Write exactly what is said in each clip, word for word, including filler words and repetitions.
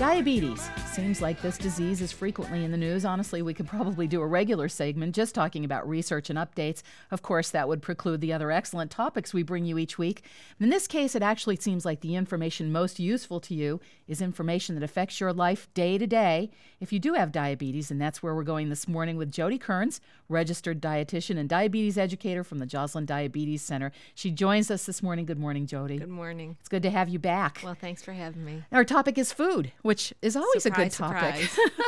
Diabetes. Seems like this disease is frequently in the news. Honestly, we could probably do a regular segment just talking about research and updates. Of course, that would preclude the other excellent topics we bring you each week. In this case, it actually seems like the information most useful to you is information that affects your life day to day if you do have diabetes, and that's where we're going this morning with Jody Kearns, registered dietitian and diabetes educator from the Joslin Diabetes Center. She joins us this morning. Good morning, Jody. Good morning. It's good to have you back. Well, thanks for having me. Our topic is food, which is always Surprise, a good topic.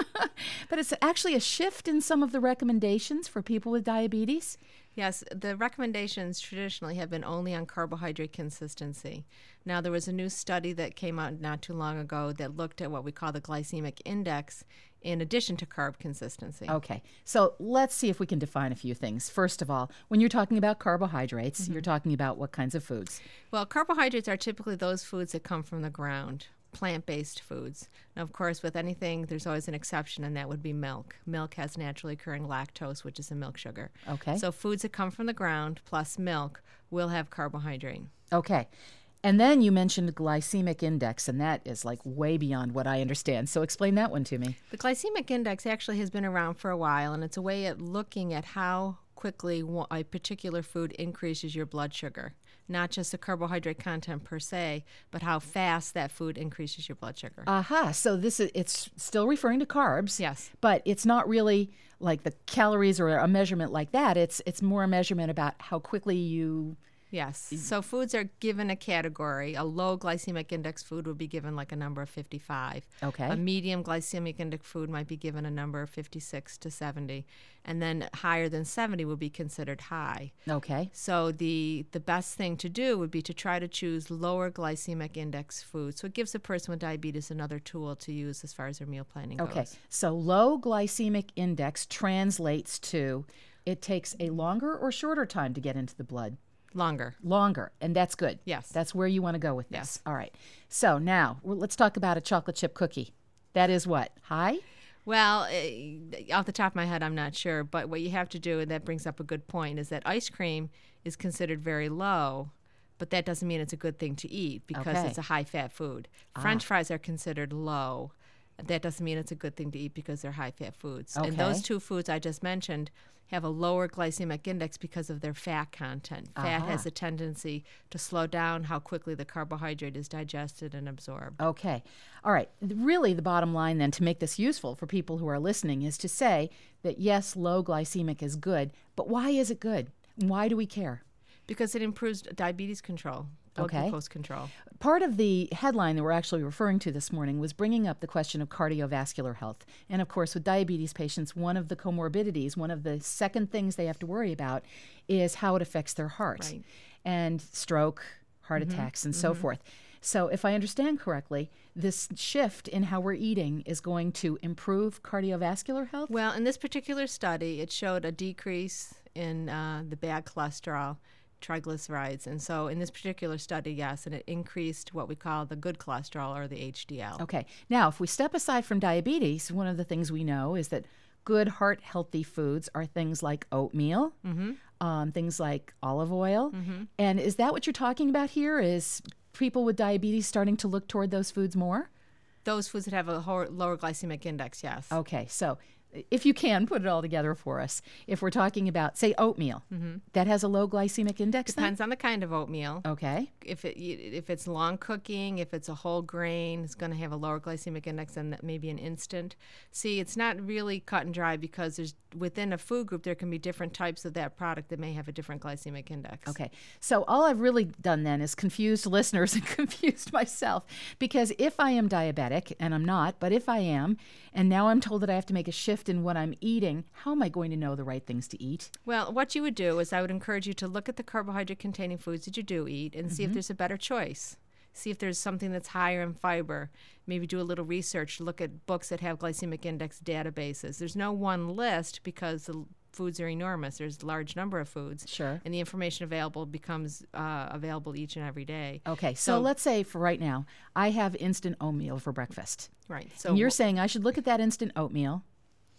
But it's actually a shift in some of the recommendations for people with diabetes. Yes, the recommendations traditionally have been only on carbohydrate consistency. Now, there was a new study that came out not too long ago that looked at what we call the glycemic index in addition to carb consistency. Okay, so let's see if we can define a few things. First of all, when you're talking about carbohydrates, mm-hmm. you're talking about what kinds of foods? Well, carbohydrates are typically those foods that come from the ground. Plant-based foods. Now, of course, with anything, there's always an exception, and that would be milk. Milk has naturally occurring lactose, which is a milk sugar. Okay. So foods that come from the ground plus milk will have carbohydrate. Okay. And then you mentioned glycemic index, and that is like way beyond what I understand. So explain that one to me. The glycemic index actually has been around for a while, and it's a way of looking at how quickly a particular food increases your blood sugar. Not just the carbohydrate content per se, but how fast that food increases your blood sugar. Aha, so this is it's still referring to carbs. Yes. But it's not really like the calories or a measurement like that. It's it's more a measurement about how quickly you... Yes. So foods are given a category. A low glycemic index food would be given like a number of fifty-five. Okay. A medium glycemic index food might be given a number of fifty-six to seventy. And then higher than seventy would be considered high. Okay. So the, the best thing to do would be to try to choose lower glycemic index foods. So it gives a person with diabetes another tool to use as far as their meal planning goes. Okay. So low glycemic index translates to it takes a longer or shorter time to get into the blood. Longer. Longer, and that's good. Yes. That's where you want to go with this. Yes. All right. So now, well, let's talk about a chocolate chip cookie. That is what? High? Well, uh, off the top of my head, I'm not sure. But what you have to do, and that brings up a good point, is that ice cream is considered very low, but that doesn't mean it's a good thing to eat because Okay. it's a high-fat food. Ah. French fries are considered low. That doesn't mean it's a good thing to eat because they're high-fat foods. Okay. And those two foods I just mentioned have a lower glycemic index because of their fat content. Fat Aha. has a tendency to slow down how quickly the carbohydrate is digested and absorbed. Okay. All right. Really, the bottom line then to make this useful for people who are listening is to say that, yes, low glycemic is good, but why is it good? Why do we care? Because it improves diabetes control, blood Okay. glucose control. Part of the headline that we're actually referring to this morning was bringing up the question of cardiovascular health. And of course, with diabetes patients, one of the comorbidities, one of the second things they have to worry about is how it affects their heart Right. and stroke, heart Mm-hmm. attacks, and so forth. So if I understand correctly, this shift in how we're eating is going to improve cardiovascular health? Well, in this particular study, it showed a decrease in uh, the bad cholesterol, triglycerides. And so in this particular study, yes, and it increased what we call the good cholesterol or the H D L. Okay. Now, if we step aside from diabetes, one of the things we know is that good heart-healthy foods are things like oatmeal, Mm-hmm. um, things like olive oil. Mm-hmm. And is that what you're talking about here? Is people with diabetes starting to look toward those foods more? Those foods that have a ho- lower glycemic index, yes. Okay. So if you can, put it all together for us. If we're talking about, say, oatmeal, Mm-hmm. that has a low glycemic index then? Depends on the kind of oatmeal. Okay. If it if it's long cooking, if it's a whole grain, it's going to have a lower glycemic index than maybe an instant. See, it's not really cut and dry because there's within a food group there can be different types of that product that may have a different glycemic index. Okay. So all I've really done then is confused listeners and confused myself, because if I am diabetic, and I'm not, but if I am, and now I'm told that I have to make a shift in what I'm eating, how am I going to know the right things to eat? Well, what you would do is I would encourage you to look at the carbohydrate-containing foods that you do eat and see if there's a better choice. See if there's something that's higher in fiber. Maybe do a little research. Look at books that have glycemic index databases. There's no one list because the foods are enormous. There's a large number of foods. Sure. And the information available becomes uh, available each and every day. Okay. So, So- let's say for right now, I have instant oatmeal for breakfast. Right. So And you're saying I should look at that instant oatmeal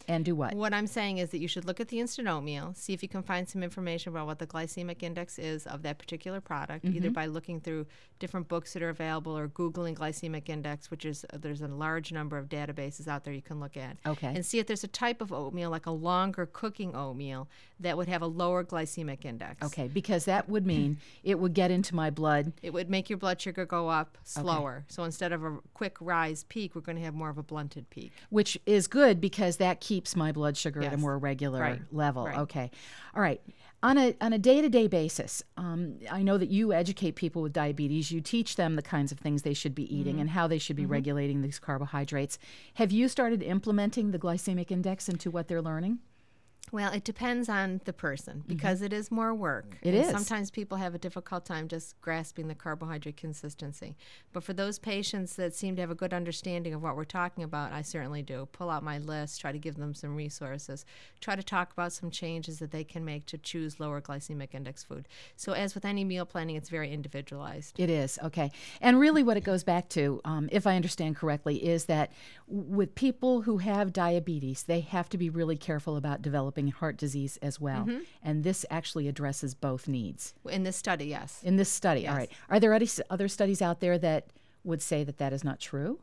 And do what? What I'm saying is that you should look at the instant oatmeal, see if you can find some information about what the glycemic index is of that particular product, mm-hmm. either by looking through different books that are available or Googling glycemic index, which is, uh, there's a large number of databases out there you can look at. Okay. And see if there's a type of oatmeal, like a longer cooking oatmeal, that would have a lower glycemic index. Okay, because that would mean it would get into my blood. It would make your blood sugar go up slower. Okay. So instead of a quick rise peak, we're going to have more of a blunted peak. Which is good because that keeps my blood sugar yes. at a more regular right. level. Right. Okay. All right. On a on a day-to-day basis, um, I know that you educate people with diabetes. You teach them the kinds of things they should be eating mm-hmm. and how they should be mm-hmm. regulating these carbohydrates. Have you started implementing the glycemic index into what they're learning? Well, it depends on the person because mm-hmm. it is more work. It and is. Sometimes people have a difficult time just grasping the carbohydrate consistency. But for those patients that seem to have a good understanding of what we're talking about, I certainly do. Pull out my list, try to give them some resources, try to talk about some changes that they can make to choose lower glycemic index food. So as with any meal planning, it's very individualized. It is, okay. And really what it goes back to, um, if I understand correctly, is that with people who have diabetes, they have to be really careful about developing heart disease as well. Mm-hmm. And this actually addresses both needs. In this study, yes. In this study, yes. all right. Are there any other studies out there that would say that that is not true?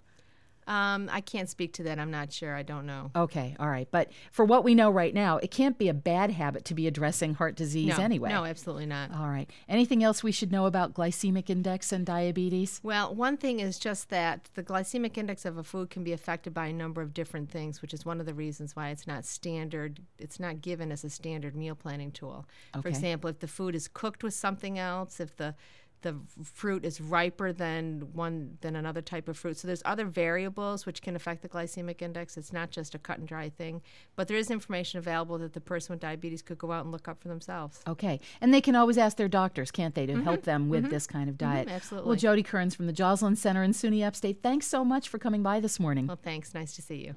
Um, I can't speak to that. I'm not sure. I don't know. Okay, all right. But for what we know right now, it can't be a bad habit to be addressing heart disease no, anyway. No, absolutely not. All right. Anything else we should know about glycemic index and diabetes? Well, one thing is just that the glycemic index of a food can be affected by a number of different things, which is one of the reasons why it's not standard. It's not given as a standard meal planning tool. Okay. For example, if the food is cooked with something else, if the the fruit is riper than one than another type of fruit. So there's other variables which can affect the glycemic index. It's not just a cut and dry thing. But there is information available that the person with diabetes could go out and look up for themselves. Okay. And they can always ask their doctors, can't they, to mm-hmm. help them with mm-hmm. this kind of diet. Mm-hmm, absolutely. Well, Jody Kearns from the Joslin Center in SUNY Upstate, thanks so much for coming by this morning. Well, thanks. Nice to see you.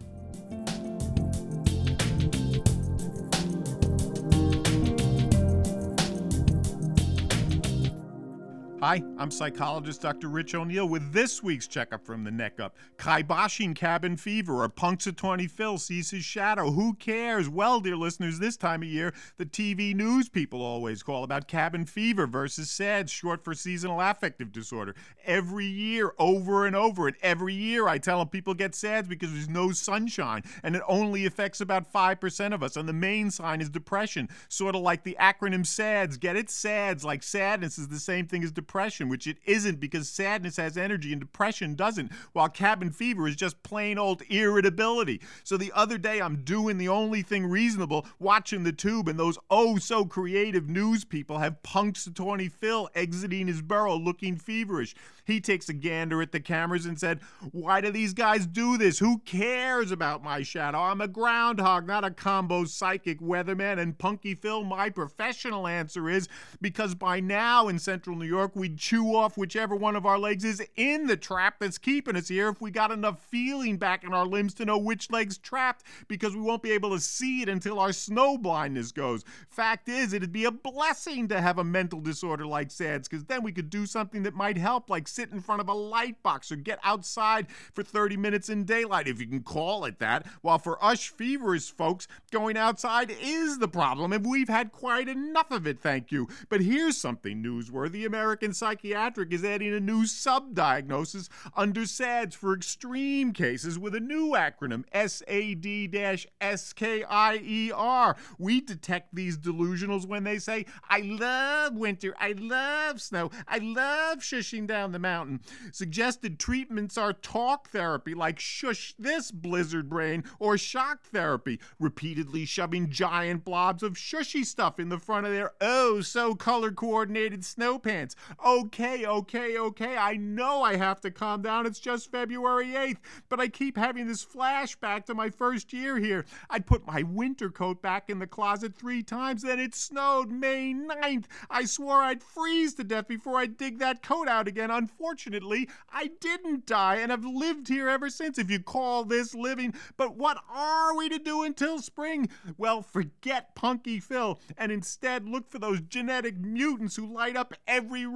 Hi, I'm psychologist Doctor Rich O'Neill with this week's checkup from the neck up. Kiboshian cabin fever or Punxsutawney Phil sees his shadow. Who cares? Well, dear listeners, this time of year, the T V news people always call about cabin fever versus SADS, short for seasonal affective disorder. Every year, over and over, and every year I tell them people get SADS because there's no sunshine, and it only affects about five percent of us, and the main sign is depression, sort of like the acronym SADS. Get it? SADS, like sadness is the same thing as depression. Depression, which it isn't because sadness has energy and depression doesn't, while cabin fever is just plain old irritability. So the other day I'm doing the only thing reasonable, watching the tube, and those oh so creative news people have Punxsutawney Phil exiting his burrow looking feverish. He takes a gander at the cameras and said, "Why do these guys do this? Who cares about my shadow? I'm a groundhog, not a combo psychic weatherman." And Punky Phil, my professional answer is because by now in central New York, we'd chew off whichever one of our legs is in the trap that's keeping us here if we got enough feeling back in our limbs to know which leg's trapped, because we won't be able to see it until our snow blindness goes. Fact is, it'd be a blessing to have a mental disorder like SADS, because then we could do something that might help, like sit in front of a light box or get outside for thirty minutes in daylight, if you can call it that. While for us feverish folks, going outside is the problem, and we've had quite enough of it, thank you. But here's something newsworthy. American Psychiatric is adding a new sub-diagnosis under SADS for extreme cases with a new acronym, S A D S K I E R. We detect these delusionals when they say, "I love winter, I love snow, I love shushing down the mountain." Suggested treatments are talk therapy, like "shush this blizzard brain," or shock therapy, repeatedly shoving giant blobs of shushy stuff in the front of their oh so color-coordinated snow pants. Okay, okay, okay, I know I have to calm down. It's just February eighth, but I keep having this flashback to my first year here. I'd put my winter coat back in the closet three times, then it snowed May ninth. I swore I'd freeze to death before I'd dig that coat out again. Unfortunately, I didn't die, and I've lived here ever since, if you call this living. But what are we to do until spring? Well, forget Punky Phil, and instead look for those genetic mutants who light up every room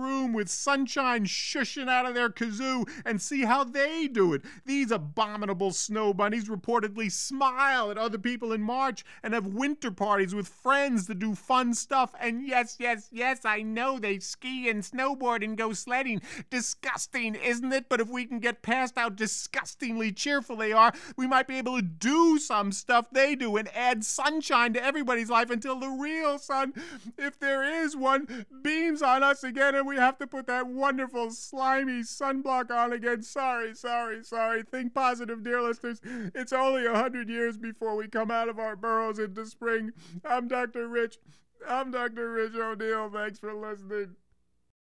room with sunshine shushing out of their kazoo and see how they do it. These abominable snow bunnies reportedly smile at other people in March and have winter parties with friends to do fun stuff. And yes, yes, yes, I know they ski and snowboard and go sledding. Disgusting, isn't it? But if we can get past how disgustingly cheerful they are, we might be able to do some stuff they do and add sunshine to everybody's life until the real sun, if there is one, beams on us again and we have to put that wonderful slimy sunblock on again. Sorry, sorry, sorry. Think positive, dear listeners. It's only a hundred years before we come out of our burrows into spring. I'm Doctor Rich. I'm Doctor Rich O'Neill. Thanks for listening.